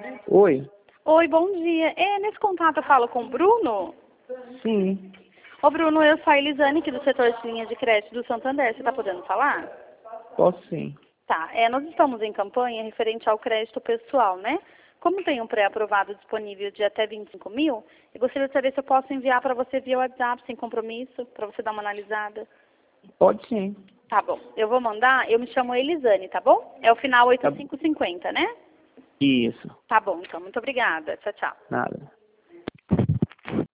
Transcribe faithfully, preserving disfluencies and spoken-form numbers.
Oi. Oi, bom dia. É, nesse contato eu falo com o Bruno? Sim. Ô, Bruno, eu sou a Elisane aqui do setor de linha de crédito do Santander. Você está podendo falar? Posso sim. Tá. É, nós estamos em campanha referente ao crédito pessoal, né? Como tem um pré-aprovado disponível de até vinte e cinco mil, eu gostaria de saber se eu posso enviar para você via WhatsApp, sem compromisso, para você dar uma analisada. Pode sim. Tá bom. Eu vou mandar, eu me chamo Elisane, tá bom? É o final Tá. oitenta e cinco cinquenta, né? Isso. Tá bom, então. Muito obrigada. Tchau, tchau. Nada.